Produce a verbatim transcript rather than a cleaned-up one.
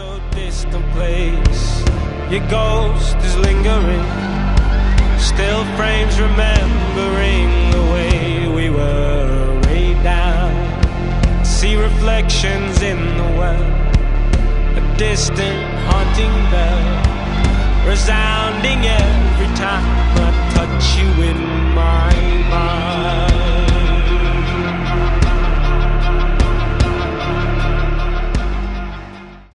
so distant place. Your ghost is lingering, still frames remembering the way we were way down. See reflections in the well, a distant haunting bell, resounding every time I touch you in my